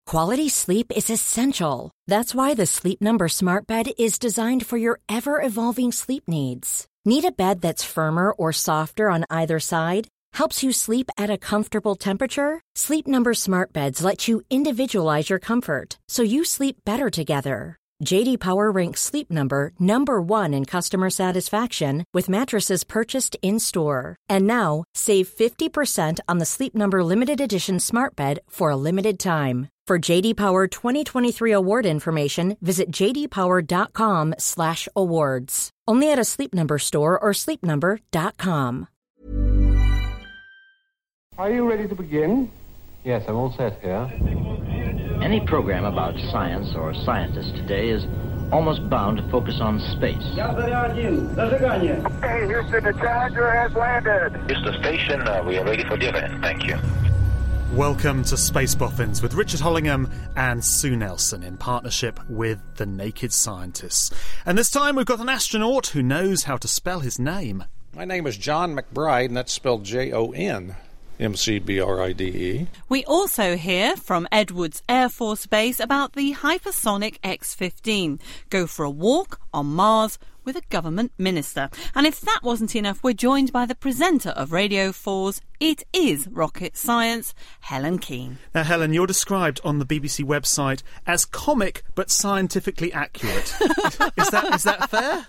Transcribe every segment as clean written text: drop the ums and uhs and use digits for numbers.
Quality sleep is essential. That's why the Sleep Number Smart Bed is designed for your ever-evolving sleep needs. Need a bed that's firmer or softer on either side? Helps you sleep at a comfortable temperature? Sleep Number Smart Beds let you individualize your comfort, so you sleep better together. J.D. Power ranks Sleep Number number 1 in customer satisfaction with mattresses purchased in-store. And now, save 50% on the Sleep Number Limited Edition Smart Bed for a limited time. For J.D. Power 2023 award information, visit jdpower.com/awards. Only at a Sleep Number store or sleepnumber.com. Are you ready to begin? Yes, I'm all set here. Any program about science or scientists today is almost bound to focus on space. Hey, Houston, the Challenger has landed. Houston Station, we are ready for the event. Thank you. Welcome to Space Boffins with Richard Hollingham and Sue Nelson in partnership with The Naked Scientists. And this time we've got an astronaut who knows how to spell his name. My name is John McBride, and that's spelled JON. McBride. We also hear from Edwards Air Force Base about the hypersonic X-15. Go for a walk on Mars with a government minister. And if that wasn't enough, we're joined by the presenter of Radio 4's It Is Rocket Science, Helen Keane. Now, Helen, you're described on the BBC website as comic but scientifically accurate. Is that fair?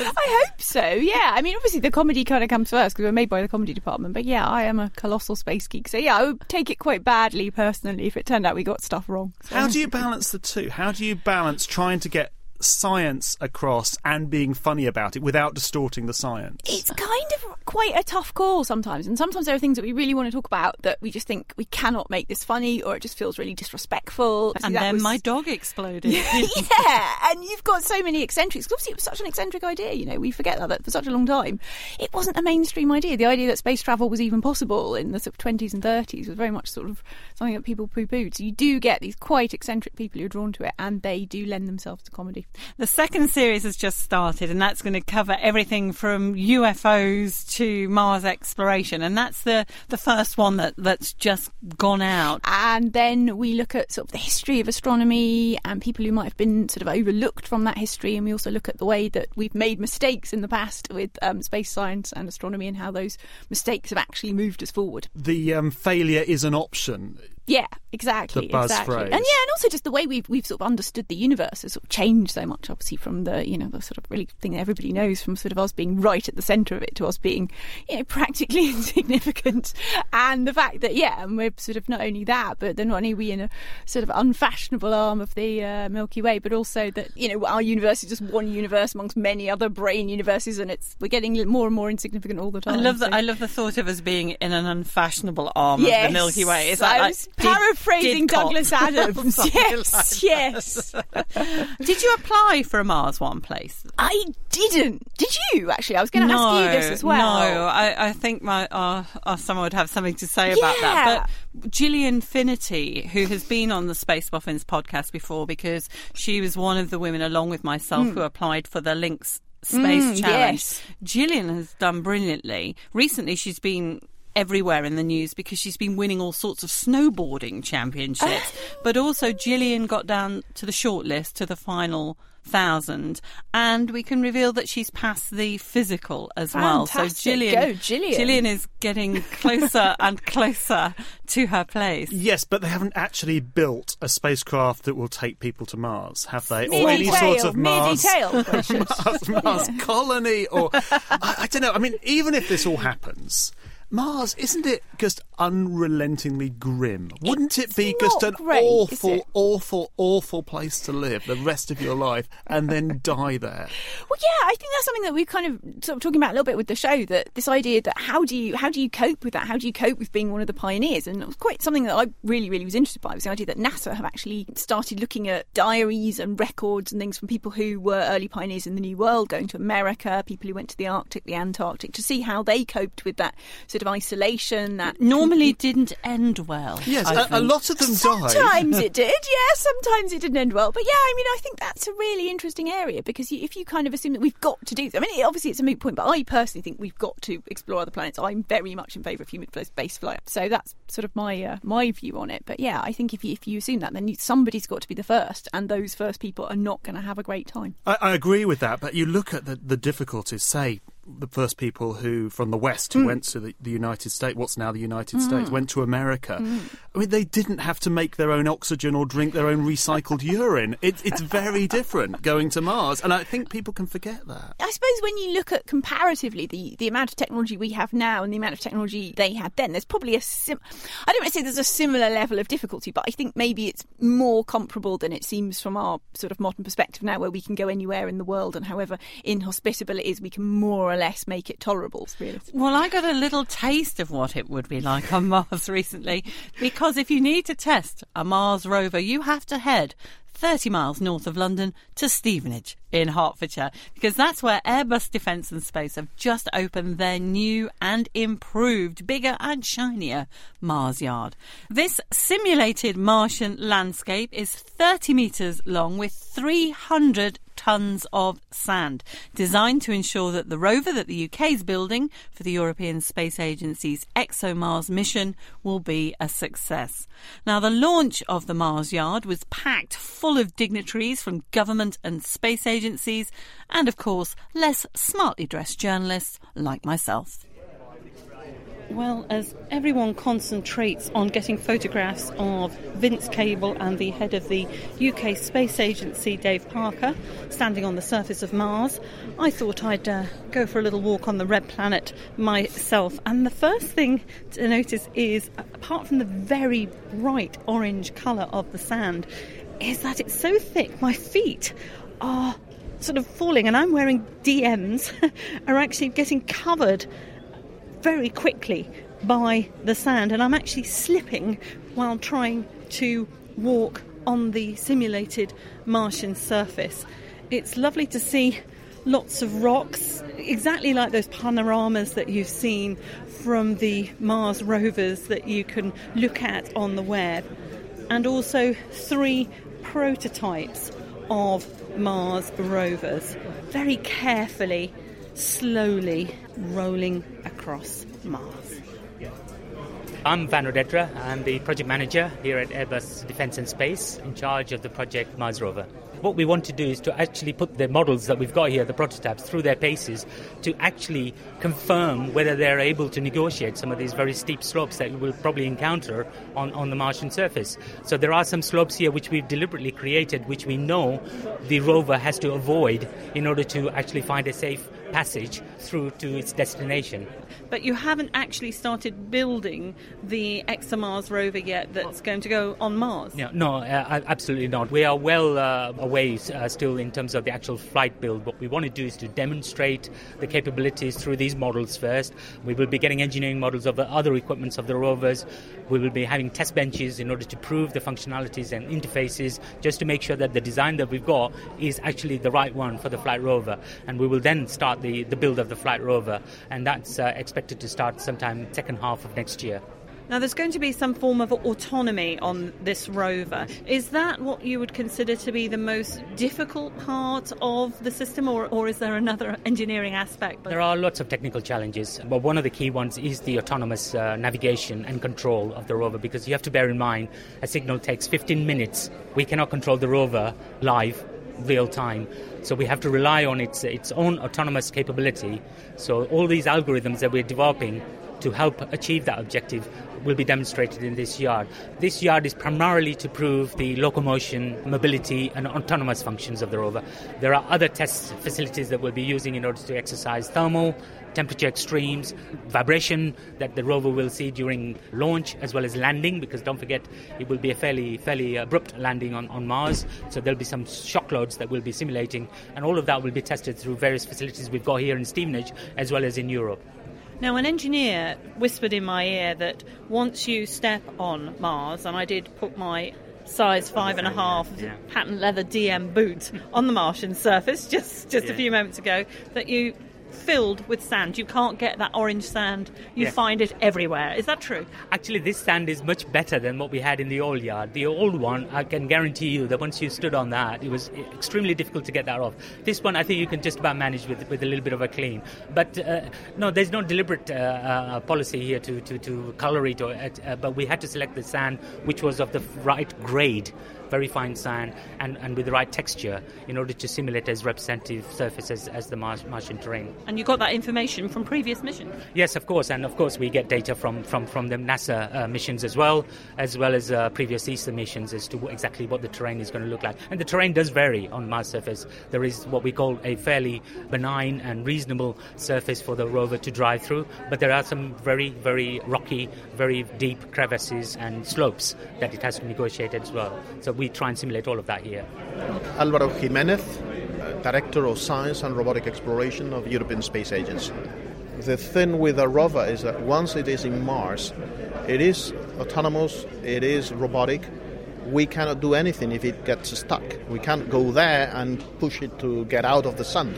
I hope so, yeah. I mean, obviously the comedy kind of comes first because we're made by the comedy department. But yeah, I am a colossal space geek. So yeah, I would take it quite badly personally if it turned out we got stuff wrong. So. How do you balance the two? How do you balance trying to get science across and being funny about it without distorting the science? It's kind of quite a tough call sometimes, and sometimes there are things that we really want to talk about that we just think we cannot make this funny, or it just feels really disrespectful. And then my dog exploded. Yeah, and you've got so many eccentrics. Obviously it was such an eccentric idea, you know, we forget that for such a long time. It wasn't a mainstream idea. The idea that space travel was even possible in the sort of 20s and 30s was very much sort of something that people poo-pooed. So you do get these quite eccentric people who are drawn to it, and they do lend themselves to comedy. The second series has just started, and that's going to cover everything from UFOs to Mars exploration, and that's the first one that's just gone out. And then we look at sort of the history of astronomy and people who might have been sort of overlooked from that history, and we also look at the way that we've made mistakes in the past with space science and astronomy and how those mistakes have actually moved us forward. The failure is an option. Yeah, exactly. The buzz phrase. And also just the way we've sort of understood the universe has sort of changed so much, obviously, from the sort of really thing that everybody knows, from sort of us being right at the centre of it to us being, practically insignificant. And the fact that, and we're sort of not only that, but then not only are we in a sort of unfashionable arm of the Milky Way, but also that, our universe is just one universe amongst many other brain universes, and we're getting more and more insignificant all the time. I love the thought of us being in an unfashionable arm of the Milky Way. Is that like paraphrasing Douglas Adams. Yes. Did you apply for a Mars One place? I didn't. Did you, actually? I was going to ask you this as well. No, I think someone would have something to say about that. But Gillian Finnerty, who has been on the Space Boffins podcast before, because she was one of the women, along with myself, who applied for the Lynx Space Challenge. Yes. Gillian has done brilliantly. Recently, she's been everywhere in the news because she's been winning all sorts of snowboarding championships. But also Gillian got down to the shortlist, to the final 1,000, and we can reveal that she's passed the physical as well. Fantastic. So Gillian. Gillian is getting closer and closer to her place. Yes, but they haven't actually built a spacecraft that will take people to Mars, have they? Or any sort of Mars colony, or I don't know. I mean, even if this all happens, Mars, isn't it just unrelentingly grim? Wouldn't it be just an awful place to live the rest of your life and then die there? Well, yeah, I think that's something that we've kind of sort of talking about a little bit with the show, that this idea that how do you cope with that? How do you cope with being one of the pioneers? And it was quite something that I really, really was interested by, was the idea that NASA have actually started looking at diaries and records and things from people who were early pioneers in the New World, going to America, people who went to the Arctic, the Antarctic, to see how they coped with that sort of isolation that normally didn't end well. Yes, a lot of them died. Sometimes it did, yeah, sometimes it didn't end well. But yeah, I mean, I think that's a really interesting area, because if you kind of assume that we've got to do, I mean, obviously it's a moot point, but I personally think we've got to explore other planets. I'm very much in favour of human space flight. So that's sort of my view on it. But yeah, I think if you assume that, then somebody's got to be the first, and those first people are not going to have a great time. I agree with that, but you look at the difficulties, say, the first people who from the West who went to the United States, what's now the United States, went to America. I mean, they didn't have to make their own oxygen or drink their own recycled urine. It's very different going to Mars, and I think people can forget that. I suppose when you look at comparatively the amount of technology we have now and the amount of technology they had then, there's probably I don't want to say there's a similar level of difficulty, but I think maybe it's more comparable than it seems from our sort of modern perspective now, where we can go anywhere in the world, and however inhospitable it is, we can more or less make it tolerable. Well, I got a little taste of what it would be like on Mars recently, because if you need to test a Mars rover, you have to head 30 miles north of London to Stevenage in Hertfordshire, because that's where Airbus Defence and Space have just opened their new and improved, bigger and shinier Mars yard. This simulated Martian landscape is 30 metres long with 300 tonnes of sand, designed to ensure that the rover that the UK is building for the European Space Agency's ExoMars mission will be a success. Now, the launch of the Mars yard was packed full of dignitaries from government and space agencies, and of course less smartly dressed journalists like myself. Well, as everyone concentrates on getting photographs of Vince Cable and the head of the UK Space Agency, Dave Parker, standing on the surface of Mars, I thought I'd go for a little walk on the red planet myself. And the first thing to notice is, apart from the very bright orange colour of the sand, is that it's so thick my feet are sort of falling, and I'm wearing DMs, are actually getting covered very quickly by the sand, and I'm actually slipping while trying to walk on the simulated Martian surface. It's lovely to see lots of rocks, exactly like those panoramas that you've seen from the Mars rovers that you can look at on the web, and also 3 prototypes of Mars rovers, very carefully, slowly rolling across Mars. I'm Van Rodetra. I'm the project manager here at Airbus Defence and Space, in charge of the project Mars rover. What we want to do is to actually put the models that we've got here, the prototypes, through their paces to actually confirm whether they're able to negotiate some of these very steep slopes that you will probably encounter on the Martian surface. So there are some slopes here which we've deliberately created, which we know the rover has to avoid in order to actually find a safe passage through to its destination. But you haven't actually started building the ExoMars rover yet that's going to go on Mars? No, absolutely not. We are well away still in terms of the actual flight build. What we want to do is to demonstrate the capabilities through these models first. We will be getting engineering models of the other equipments of the rovers. We will be having test benches in order to prove the functionalities and interfaces, just to make sure that the design that we've got is actually the right one for the flight rover. And we will then start the build of the flight rover, and that's expected to start sometime second half of next year. Now, there's going to be some form of autonomy on this rover. Is that what you would consider to be the most difficult part of the system, or is there another engineering aspect? There are lots of technical challenges, but one of the key ones is the autonomous navigation and control of the rover, because you have to bear in mind a signal takes 15 minutes. We cannot control the rover live, real time. So we have to rely on its own autonomous capability. So all these algorithms that we're developing to help achieve that objective will be demonstrated in this yard. This yard is primarily to prove the locomotion, mobility and autonomous functions of the rover. There are other test facilities that we'll be using in order to exercise thermal, temperature extremes, vibration that the rover will see during launch as well as landing, because don't forget it will be a fairly abrupt landing on Mars, so there'll be some shock loads that we'll be simulating, and all of that will be tested through various facilities we've got here in Stevenage as well as in Europe. Now, an engineer whispered in my ear that once you step on Mars, and I did put my size 5.5 patent leather DM boot on the Martian surface just a few moments ago, that you filled with sand. You can't get that orange sand. You find it everywhere. Is that true? Actually, this sand is much better than what we had in the old yard. The old one, I can guarantee you that once you stood on that, it was extremely difficult to get that off. This one, I think you can just about manage with a little bit of a clean. But no, there's no deliberate policy here to colour it, but we had to select the sand which was of the right grade, very fine sand, and with the right texture in order to simulate as representative surface as the Martian terrain. And you got that information from previous missions? Yes, of course, and of course we get data from the NASA missions as well as previous ESA missions as to exactly what the terrain is going to look like. And the terrain does vary on Mars surface. There is what we call a fairly benign and reasonable surface for the rover to drive through, but there are some very, very rocky, very deep crevices and slopes that it has to negotiate as well. So we try and simulate all of that here. Álvaro Jiménez, Director of Science and Robotic Exploration of European Space Agency. The thing with a rover is that once it is in Mars, it is autonomous, it is robotic. We cannot do anything if it gets stuck. We can't go there and push it to get out of the sun.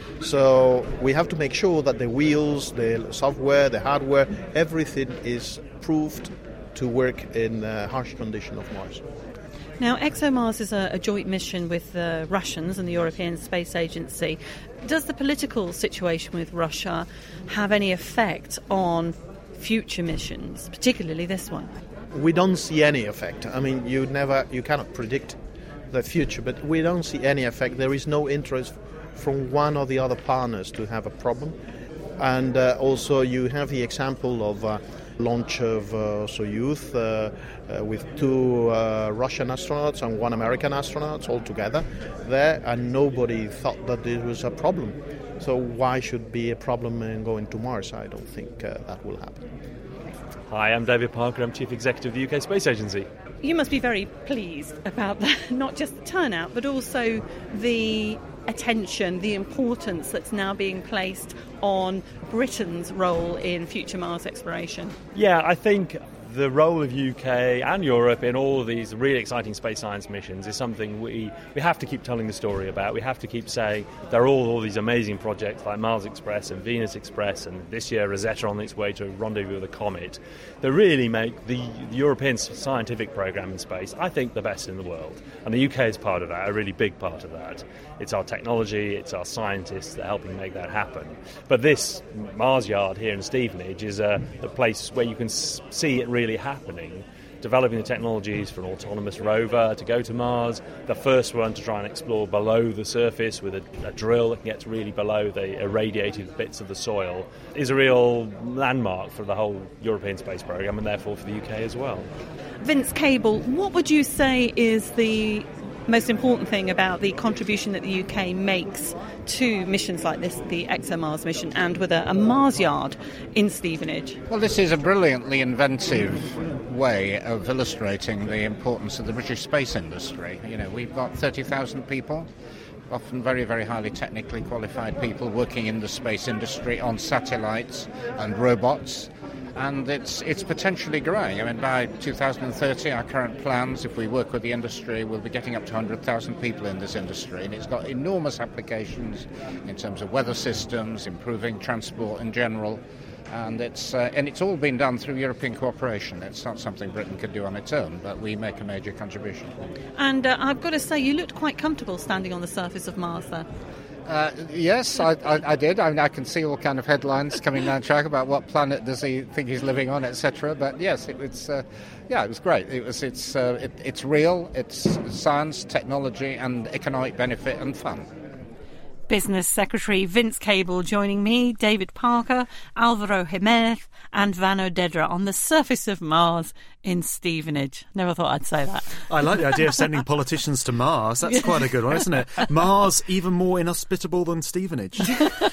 So we have to make sure that the wheels, the software, the hardware, everything is proved to work in the harsh condition of Mars. Now, ExoMars is a joint mission with the Russians and the European Space Agency. Does the political situation with Russia have any effect on future missions, particularly this one? We don't see any effect. I mean, you cannot predict the future, but we don't see any effect. There is no interest from one or the other partners to have a problem. And also you have the example of launch of Soyuz with 2 Russian astronauts and 1 American astronaut all together there, and nobody thought that it was a problem. So why should be a problem in going to Mars? I don't think that will happen. Hi, I'm David Parker. I'm Chief Executive of the UK Space Agency. You must be very pleased about that, not just the turnout, but also the attention, the importance that's now being placed on Britain's role in future Mars exploration. Yeah, I think the role of UK and Europe in all of these really exciting space science missions is something we have to keep telling the story about. We have to keep saying there are all these amazing projects like Mars Express and Venus Express, and this year Rosetta on its way to rendezvous with a comet, that really make the European scientific programme in space, I think, the best in the world. And the UK is part of that, a really big part of that. It's our technology, it's our scientists that are helping make that happen. But this Mars Yard here in Stevenage is the place where you can see it really happening, developing the technologies for an autonomous rover to go to Mars, the first one to try and explore below the surface with a drill that gets really below the irradiated bits of the soil, is a real landmark for the whole European space programme and therefore for the UK as well. Vince Cable, what would you say is the most important thing about the contribution that the UK makes to missions like this, the ExoMars mission, and with a Mars Yard in Stevenage? Well, this is a brilliantly inventive way of illustrating the importance of the British space industry. You know, we've got 30,000 people, often very, very highly technically qualified people working in the space industry on satellites and robots. And it's potentially growing. I mean, by 2030, our current plans, if we work with the industry, we'll be getting up to 100,000 people in this industry. And it's got enormous applications in terms of weather systems, improving transport in general. And it's all been done through European cooperation. It's not something Britain could do on its own, but we make a major contribution. And I've got to say, you looked quite comfortable standing on the surface of Mars there. Yes, I did. I mean, I can see all kind of headlines coming down track about what planet does he think he's living on, etc. But yes, it was great. It's real. It's science, technology, and economic benefit and fun. Business Secretary Vince Cable joining me, David Parker, Álvaro Jiménez and Vano Dedra on the surface of Mars in Stevenage. Never thought I'd say that. I like the idea of sending politicians to Mars. That's quite a good one, isn't it? Mars even more inhospitable than Stevenage.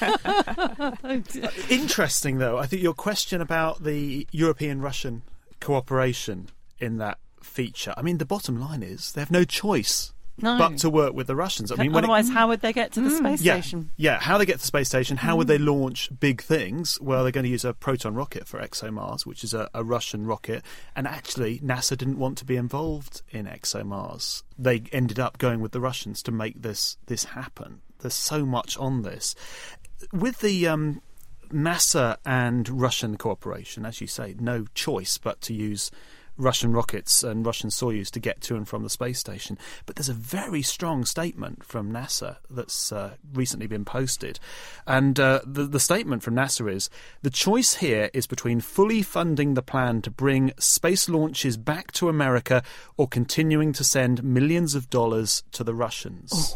Interesting, though, I think your question about the European-Russian cooperation in that feature. I mean, the bottom line is they have no choice but to work with the Russians. I mean, otherwise, how would they get to the space station? Yeah, how they get to the space station, how would they launch big things? Well, they're going to use a Proton rocket for ExoMars, which is a Russian rocket. And actually, NASA didn't want to be involved in ExoMars. They ended up going with the Russians to make this happen. There's so much on this. with the NASA and Russian cooperation, as you say, no choice but to use Russian rockets and Russian Soyuz to get to and from the space station. But there's a very strong statement from NASA that's recently been posted. And the statement from NASA is, the choice here is between fully funding the plan to bring space launches back to America or continuing to send millions of dollars to the Russians.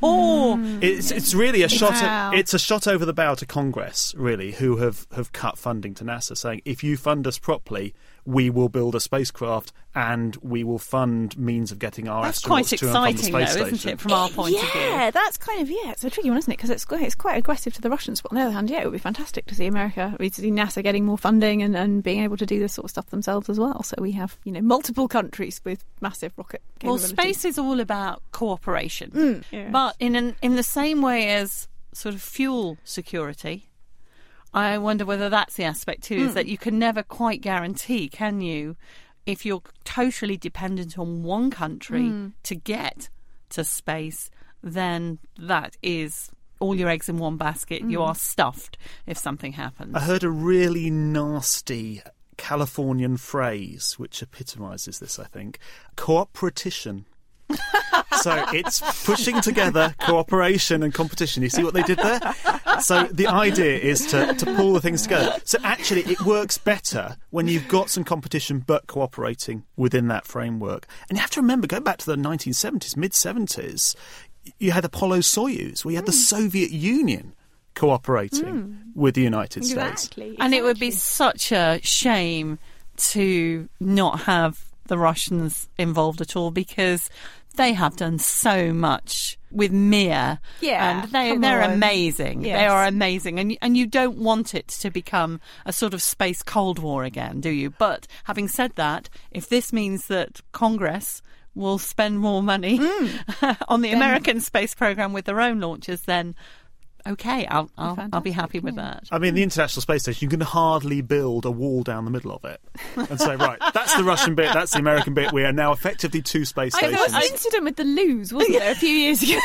It's really a shot. Wow. It's a shot over the bow to Congress, really, who have cut funding to NASA, saying, if you fund us properly, we will build a spacecraft and we will fund means of getting our That's astronauts quite to and from the exciting, space though, station. isn't it, from our point of view? Yeah, that's kind of, it's a tricky one, isn't it? Because it's quite aggressive to the Russians. But on the other hand, it would be fantastic to see to see NASA getting more funding and being able to do this sort of stuff themselves as well. So we have, multiple countries with massive rocket capability. Well, space is all about cooperation. Yes. But in the same way as sort of fuel security, I wonder whether that's the aspect too, is that you can never quite guarantee, can you, if you're totally dependent on one country to get to space, then that is all your eggs in one basket. You are stuffed if something happens. I heard a really nasty Californian phrase which epitomises this, I think. Cooperatition. So it's pushing together cooperation and competition. You see what they did there? So the idea is to pull the things together. So actually it works better when you've got some competition but cooperating within that framework. And you have to remember, going back to the 1970s, mid-70s, you had Apollo-Soyuz, where you had the Soviet Union cooperating with the United States. And it would be such a shame to not have the Russians involved at all, because they have done so much with Mir, and they're amazing. Yes. They are amazing, and you don't want it to become a sort of space Cold War again, do you? But having said that, if this means that Congress will spend more money on the American space program with their own launches, then okay, I'll be happy with that. I mean, the International Space Station, you can hardly build a wall down the middle of it and say, right, that's the Russian bit, that's the American bit. We are now effectively two space stations. There was an incident with the Luz, wasn't there, a few years ago,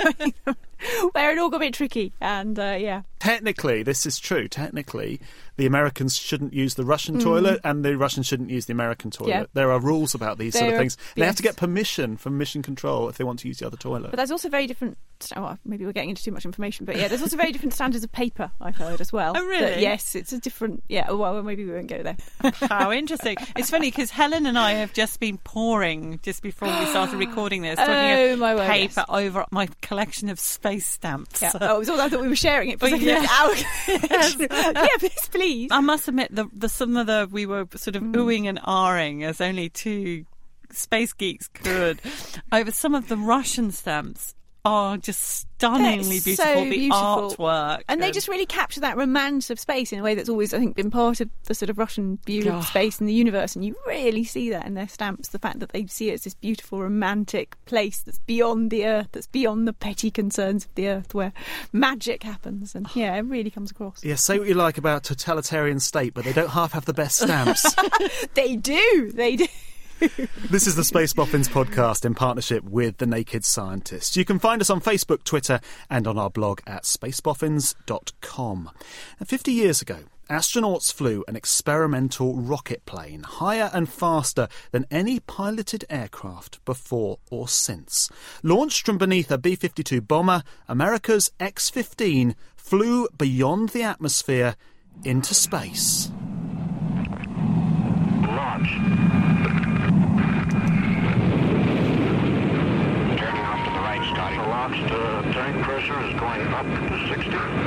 where it all got a bit tricky. And technically, this is true. Technically, the Americans shouldn't use the Russian toilet, and the Russians shouldn't use the American toilet. Yeah. There are rules about these sort of things. They have to get permission from Mission Control if they want to use the other toilet. But there's also very different. Well, maybe we're getting into too much information, but there's also very different standards of paper, I've heard as well. Oh, really? Yes, it's a different. Yeah, well, maybe we won't go there. How interesting. It's funny because Helen and I have just been pouring, just before we started recording this, talking of paper over my collection of space stamps. Yeah. Oh, it was all I thought we were sharing it. But please. I must admit, some of the we were sort of oohing and ahhing, as only two space geeks could, over some of the Russian stamps. Are just stunningly beautiful. So the artwork. And they just really capture that romance of space in a way that's always, I think, been part of the sort of Russian view of space and the universe. And you really see that in their stamps, the fact that they see it as this beautiful, romantic place that's beyond the Earth, that's beyond the petty concerns of the Earth, where magic happens. And it really comes across. Yeah, say what you like about totalitarian state, but they don't half have the best stamps. They do. This is the Space Boffins podcast in partnership with The Naked Scientists. You can find us on Facebook, Twitter, and on our blog at spaceboffins.com. And 50 years ago, astronauts flew an experimental rocket plane higher and faster than any piloted aircraft before or since. Launched from beneath a B-52 bomber, America's X-15 flew beyond the atmosphere into space. Launch. The launch tank pressure is going up to 60.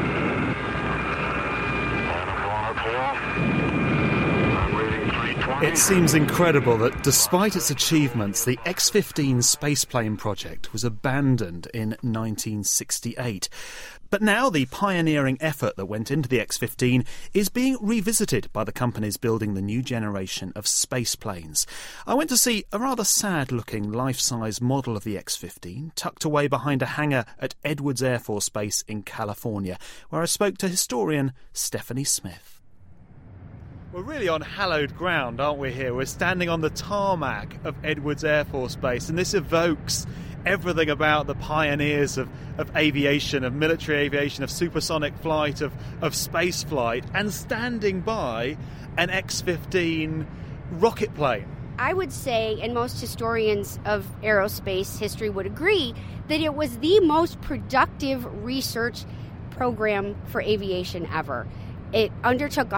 And I'm going uphill. I'm reading 320. It seems incredible that despite its achievements, the X-15 spaceplane project was abandoned in 1968. But now the pioneering effort that went into the X-15 is being revisited by the companies building the new generation of space planes. I went to see a rather sad-looking life-size model of the X-15 tucked away behind a hangar at Edwards Air Force Base in California, where I spoke to historian Stephanie Smith. We're really on hallowed ground, aren't we here? We're standing on the tarmac of Edwards Air Force Base, and this evokes everything about the pioneers of aviation, of military aviation, of supersonic flight, of space flight, and standing by an X-15 rocket plane. I would say, and most historians of aerospace history would agree, that it was the most productive research program for aviation ever. It undertook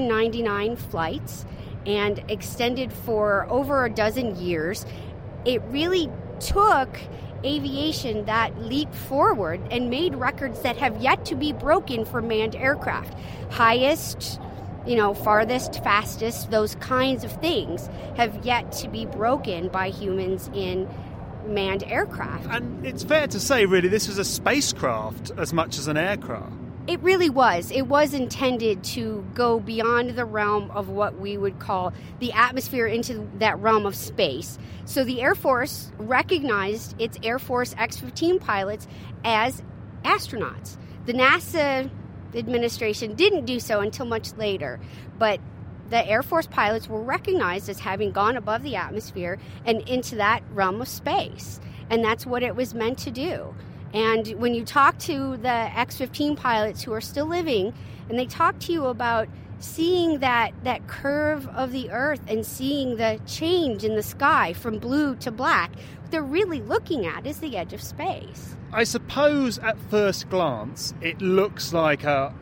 199 flights and extended for over a dozen years. It really took aviation that leap forward and made records that have yet to be broken for manned aircraft. Highest, farthest, fastest, those kinds of things have yet to be broken by humans in manned aircraft. And it's fair to say, really, this was a spacecraft as much as an aircraft. It really was. It was intended to go beyond the realm of what we would call the atmosphere into that realm of space. So the Air Force recognized its Air Force X-15 pilots as astronauts. The NASA administration didn't do so until much later, but the Air Force pilots were recognized as having gone above the atmosphere and into that realm of space. And that's what it was meant to do. And when you talk to the X-15 pilots who are still living, and they talk to you about seeing that curve of the Earth and seeing the change in the sky from blue to black, what they're really looking at is the edge of space. I suppose at first glance it looks like a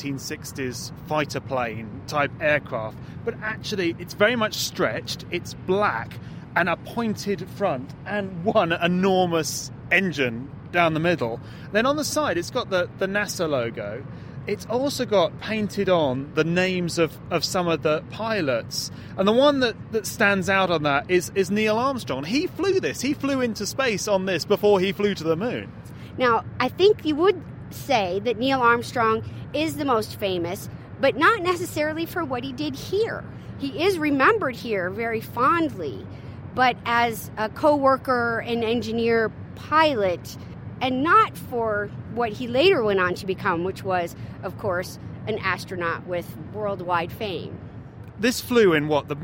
1960s fighter plane type aircraft, but actually it's very much stretched, it's black, and a pointed front, and one enormous engine down the middle. Then on the side it's got the NASA logo. It's also got painted on the names of some of the pilots. And the one that stands out on that is Neil Armstrong. He flew this. He flew into space on this before he flew to the moon. Now, I think you would say that Neil Armstrong is the most famous, but not necessarily for what he did here. He is remembered here very fondly, but as a co-worker and engineer pilot, and not for what he later went on to become, which was, of course, an astronaut with worldwide fame. This flew in the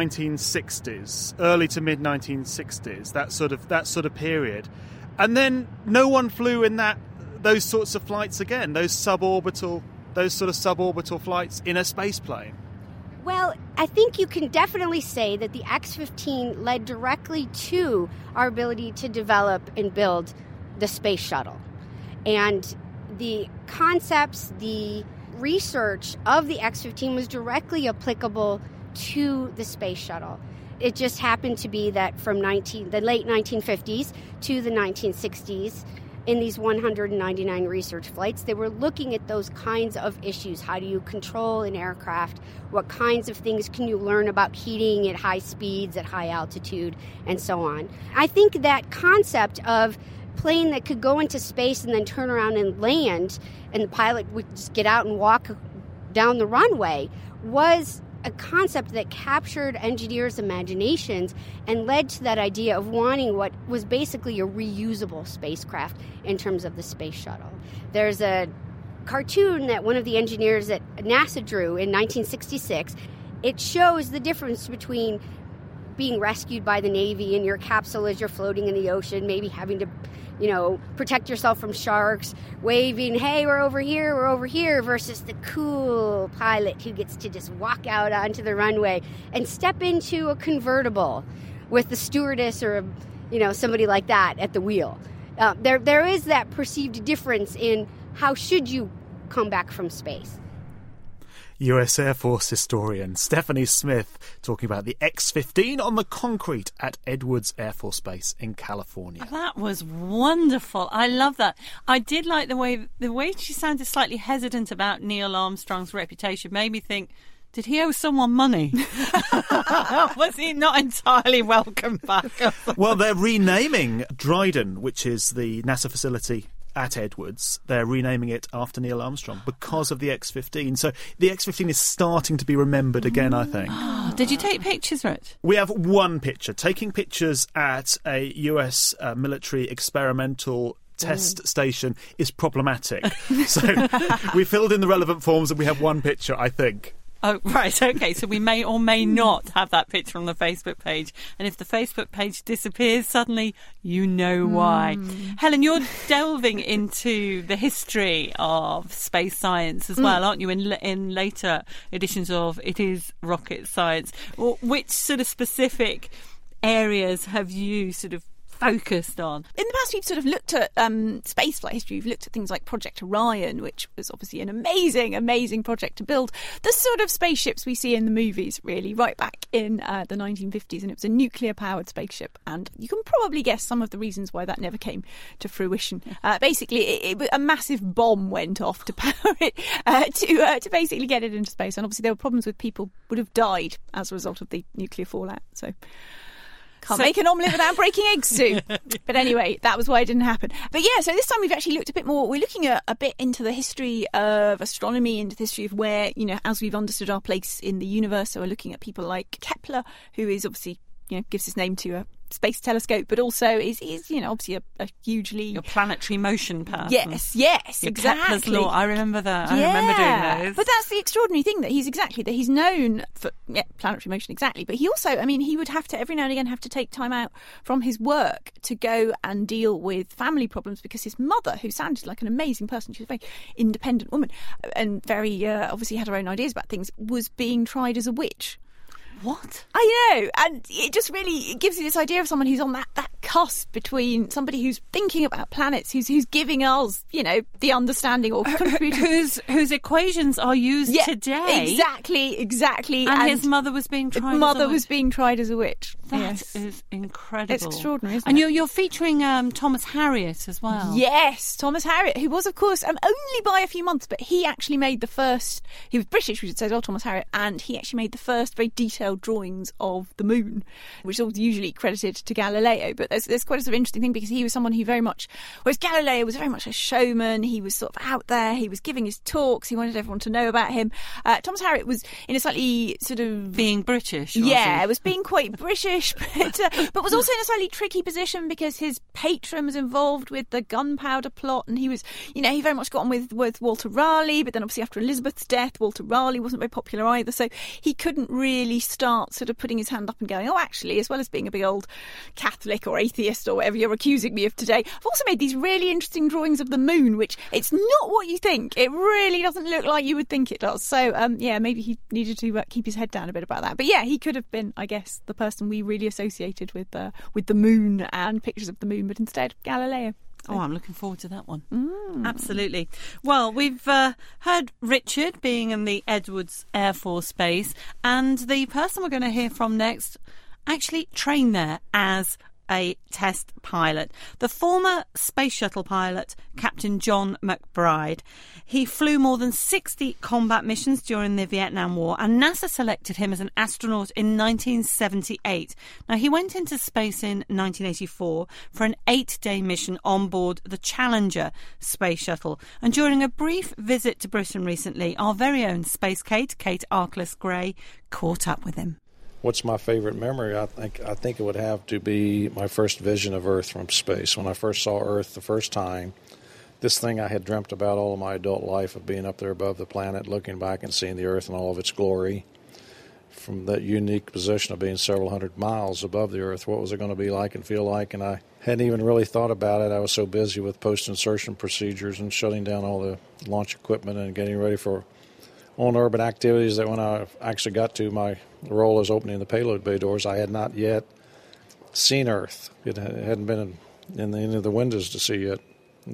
mid-1960s, early to mid-1960s, that sort of period. And then no one flew in those sorts of flights again, those sort of suborbital flights in a space plane. Well, I think you can definitely say that the X-15 led directly to our ability to develop and build the space shuttle. And the concepts, the research of the X-15 was directly applicable to the space shuttle. It just happened to be that from the late 1950s to the 1960s, in these 199 research flights, they were looking at those kinds of issues. How do you control an aircraft? What kinds of things can you learn about heating at high speeds, at high altitude, and so on? I think that concept of plane that could go into space and then turn around and land, and the pilot would just get out and walk down the runway, was a concept that captured engineers' imaginations and led to that idea of wanting what was basically a reusable spacecraft in terms of the space shuttle. There's a cartoon that one of the engineers at NASA drew in 1966. It shows the difference between being rescued by the Navy in your capsule as you're floating in the ocean, maybe having to protect yourself from sharks, waving, hey, we're over here, versus the cool pilot who gets to just walk out onto the runway and step into a convertible with the stewardess or, somebody like that at the wheel. There is that perceived difference in how should you come back from space. US Air Force historian Stephanie Smith talking about the X-15 on the concrete at Edwards Air Force Base in California. That was wonderful. I love that. I did like the way she sounded slightly hesitant about Neil Armstrong's reputation. Made me think, did he owe someone money? Was he not entirely welcome back? Well, they're renaming Dryden, which is the NASA facility at Edwards. They're renaming it after Neil Armstrong because of the X-15. So the X-15 is starting to be remembered again, I think. Did you take pictures, Rich? We have one picture. Taking pictures at a US military experimental test station is problematic. So we filled in the relevant forms and we have one picture, I think. Oh, right, okay, so we may or may not have that picture on the Facebook page. And if the Facebook page disappears suddenly, you know why. Helen, you're delving into the history of space science as well, aren't you, in later editions of It Is Rocket Science? Which sort of specific areas have you sort of focused on? In the past, we've sort of looked at spaceflight history. We've looked at things like Project Orion, which was obviously an amazing, amazing project to build the sort of spaceships we see in the movies, really, right back in the 1950s. And it was a nuclear-powered spaceship. And you can probably guess some of the reasons why that never came to fruition. Basically, a massive bomb went off to power it, to basically get it into space. And obviously, there were problems with people would have died as a result of the nuclear fallout. So can't make an omelette without breaking eggs, Sue. But anyway, that was why it didn't happen. But yeah, so this time we've actually looked a bit more. We're looking at a bit into the history of astronomy, into the history of where, as we've understood our place in the universe. So we're looking at people like Kepler, who is obviously, gives his name to a space telescope, but also is obviously a hugely... Your planetary motion person. Yes, Your exactly. Kepler's law. I remember that. I remember doing those. But that's the extraordinary thing, that he's known for planetary motion, exactly. But he also, he would have to, every now and again, have to take time out from his work to go and deal with family problems, because his mother, who sounded like an amazing person, she was a very independent woman and very, obviously had her own ideas about things, was being tried as a witch. What? I know, and it just really gives you this idea of someone who's on that cusp between somebody who's thinking about planets, who's giving us, the understanding or contributing. whose equations are used today. Exactly. And his mother was being tried. Being tried as a witch. That is incredible. It's extraordinary, isn't it? And you're featuring Thomas Harriot as well. Yes, Thomas Harriot, who was, of course, only by a few months, but he actually made the first. He was British, we should say, as well, Thomas Harriot, and he actually made the first very detailed drawings of the moon, which is usually credited to Galileo. But there's quite a sort of interesting thing, because he was someone who very much, whereas Galileo was very much a showman, he was sort of out there, he was giving his talks, he wanted everyone to know about him. Thomas Harriot was in a slightly sort of... Being British. Was being quite British, but was also in a slightly tricky position, because his patron was involved with the gunpowder plot, and he was, he very much got on with Walter Raleigh, but then obviously after Elizabeth's death, Walter Raleigh wasn't very popular either, so he couldn't really start sort of putting his hand up and going, actually, as well as being a big old Catholic or atheist or whatever you're accusing me of today, I've also made these really interesting drawings of the moon, which it's not what you think. It really doesn't look like you would think it does. So, maybe he needed to keep his head down a bit about that. But yeah, he could have been, I guess, the person we really associated with the moon and pictures of the moon, but instead, Galileo. Oh, I'm looking forward to that one. Absolutely. Well, we've heard Richard being in the Edwards Air Force Base, and the person we're going to hear from next actually trained there as a test pilot. The former space shuttle pilot, Captain John McBride. He flew more than 60 combat missions during the Vietnam War, and NASA selected him as an astronaut in 1978. Now, he went into space in 1984 for an 8-day mission on board the Challenger space shuttle. And during a brief visit to Britain recently, our very own Space Kate Arkless-Gray, caught up with him. What's my favorite memory? I think it would have to be my first vision of Earth from space. When I first saw Earth the first time, this thing I had dreamt about all of my adult life, of being up there above the planet, looking back and seeing the Earth in all of its glory, from that unique position of being several hundred miles above the Earth, what was it going to be like and feel like? And I hadn't even really thought about it. I was so busy with post-insertion procedures and shutting down all the launch equipment and getting ready for on-orbit activities that when I actually got to my role as opening the payload bay doors, I had not yet seen Earth. It hadn't been in any of the windows to see it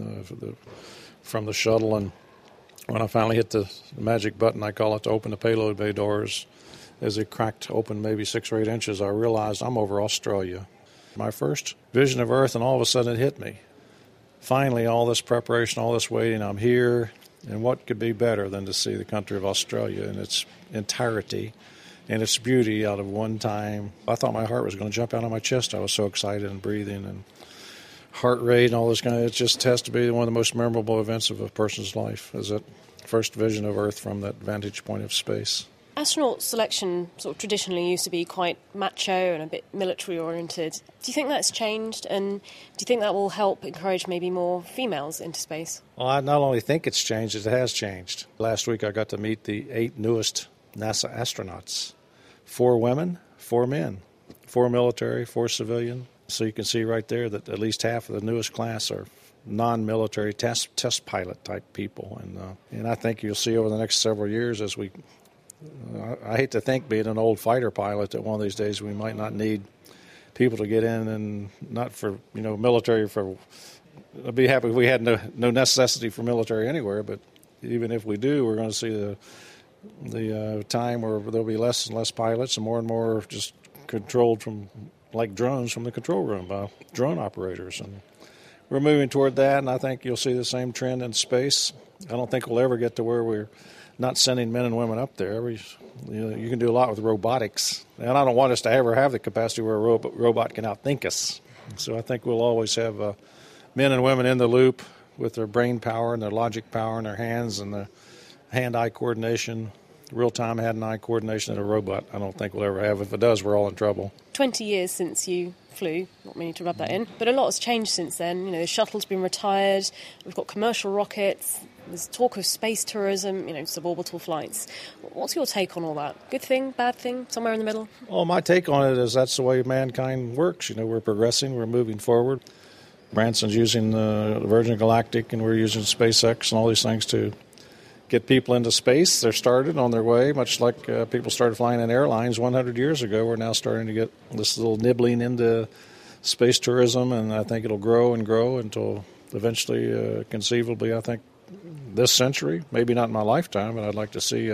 from the shuttle. And when I finally hit the magic button, I call it, to open the payload bay doors, as it cracked open maybe 6 or 8 inches, I realized I'm over Australia. My first vision of Earth, and all of a sudden it hit me. Finally, all this preparation, all this waiting, I'm here. And what could be better than to see the country of Australia in its entirety and its beauty out of one time? I thought my heart was going to jump out of my chest. I was so excited and breathing and heart rate and all this kind of. It just has to be one of the most memorable events of a person's life, is that first vision of Earth from that vantage point of space. Astronaut selection sort of traditionally used to be quite macho and a bit military-oriented. Do you think that's changed, and do you think that will help encourage maybe more females into space? Well, I not only think it's changed, it has changed. Last week I got to meet the 8 newest NASA astronauts. 4 women, 4 men, 4 military, 4 civilian. So you can see right there that at least half of the newest class are non-military test pilot type people. And I think you'll see over the next several years as we, I hate to think being an old fighter pilot that one of these days we might not need people to get in, and not for, military for, I'd be happy if we had no necessity for military anywhere, but even if we do, we're going to see the time where there'll be less and less pilots and more just controlled from, like drones, from the control room by drone operators. And we're moving toward that, and I think you'll see the same trend in space. I don't think we'll ever get to where we're not sending men and women up there. You can do a lot with robotics, and I don't want us to ever have the capacity where a robot can outthink us. So I think we'll always have men and women in the loop with their brain power and their logic power and their hands and the hand-eye coordination, real-time hand-eye coordination that a robot I don't think we'll ever have. If it does, we're all in trouble. 20 years since you flew, not meaning to rub that in, but a lot has changed since then. The shuttle's been retired, we've got commercial rockets, there's talk of space tourism, suborbital flights. What's your take on all that? Good thing, bad thing, somewhere in the middle? Well, my take on it is that's the way mankind works. We're progressing, we're moving forward. Branson's using the Virgin Galactic, and we're using SpaceX and all these things to get people into space. They're started on their way, much like people started flying in airlines 100 years ago. We're now starting to get this little nibbling into space tourism, and I think it'll grow and grow until eventually, conceivably, I think, this century, maybe not in my lifetime, but I'd like to see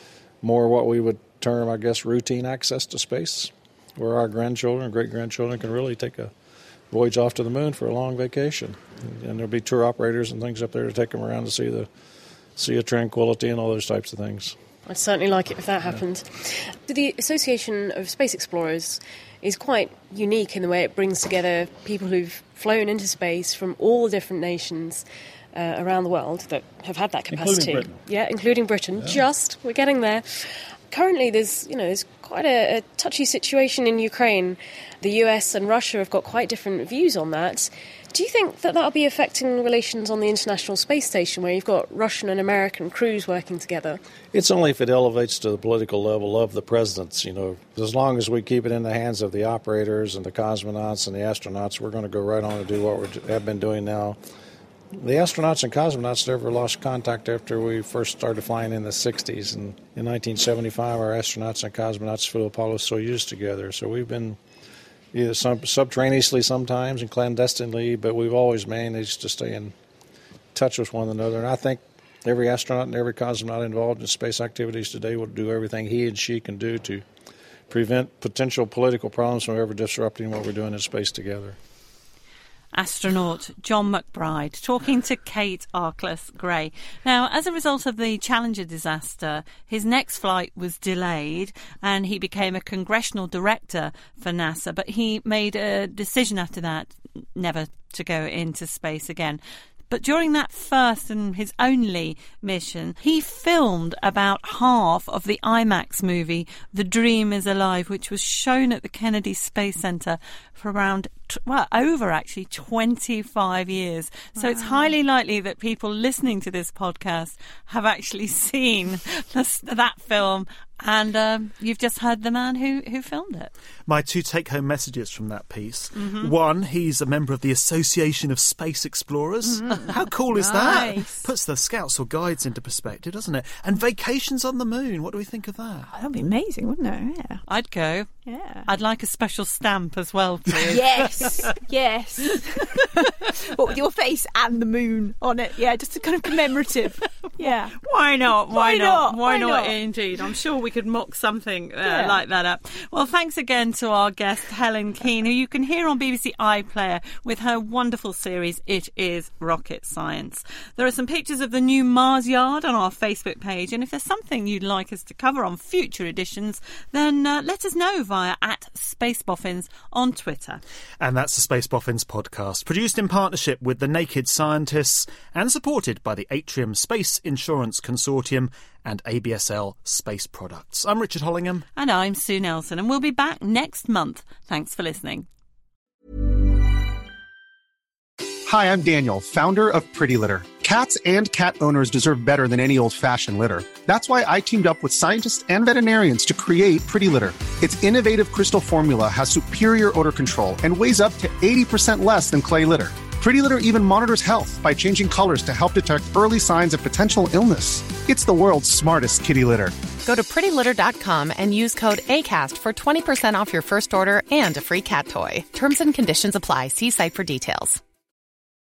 more what we would term, I guess, routine access to space, where our grandchildren and great-grandchildren can really take a voyage off to the moon for a long vacation. And there'll be tour operators and things up there to take them around to see the Sea of Tranquility and all those types of things. I'd certainly like it if that happened. The Association of Space Explorers is quite unique in the way it brings together people who've flown into space from all different nations around the world that have had that capacity. Including Britain. Yeah, including Britain. Yeah. We're getting there. Currently, there's quite a touchy situation in Ukraine. The US and Russia have got quite different views on that. Do you think that that'll be affecting relations on the International Space Station, where you've got Russian and American crews working together? It's only if it elevates to the political level of the presidents. As long as we keep it in the hands of the operators and the cosmonauts and the astronauts, we're going to go right on and do what we have been doing now. The astronauts and cosmonauts never lost contact after we first started flying in the 60s. And in 1975, our astronauts and cosmonauts flew Apollo-Soyuz together. So we've been either subterraneously sometimes and clandestinely, but we've always managed to stay in touch with one another. And I think every astronaut and every cosmonaut involved in space activities today will do everything he and she can do to prevent potential political problems from ever disrupting what we're doing in space together. Astronaut John McBride talking to Kate Arkless-Gray. Now, as a result of the Challenger disaster, his next flight was delayed and he became a congressional director for NASA, but he made a decision after that never to go into space again. But during that first and his only mission, he filmed about half of the IMAX movie The Dream is Alive, which was shown at the Kennedy Space Center for around, over actually 25 years. Wow. So it's highly likely that people listening to this podcast have actually seen that film. And you've just heard the man who filmed it. My 2 take-home messages from that piece. Mm-hmm. 1, he's a member of the Association of Space Explorers. Mm-hmm. How cool is that? Puts the Scouts or Guides into perspective, doesn't it? And vacations on the moon. What do we think of that? Oh, that'd be amazing, wouldn't it? Yeah. I'd go. Yeah. I'd like a special stamp as well, please. Yes. Yes. What, with your face and the moon on it? Yeah, just a kind of commemorative. Yeah. Why not? Why not? Indeed. I'm sure we could mock something like that up. Well, thanks again to our guest, Helen Keane, who you can hear on BBC iPlayer with her wonderful series, It Is Rocket Science. There are some pictures of the new Mars Yard on our Facebook page, and if there's something you'd like us to cover on future editions, then let us know via @SpaceBoffins on Twitter. And that's the Space Boffins podcast, produced in partnership with the Naked Scientists and supported by the Atrium Space Insurance Consortium and ABSL Space Products. I'm Richard Hollingham. And I'm Sue Nelson, and we'll be back next month. Thanks for listening. Hi, I'm Daniel, founder of Pretty Litter. Cats and cat owners deserve better than any old-fashioned litter. That's why I teamed up with scientists and veterinarians to create Pretty Litter. Its innovative crystal formula has superior odor control and weighs up to 80% less than clay litter. Pretty Litter even monitors health by changing colors to help detect early signs of potential illness. It's the world's smartest kitty litter. Go to prettylitter.com and use code ACAST for 20% off your first order and a free cat toy. Terms and conditions apply. See site for details.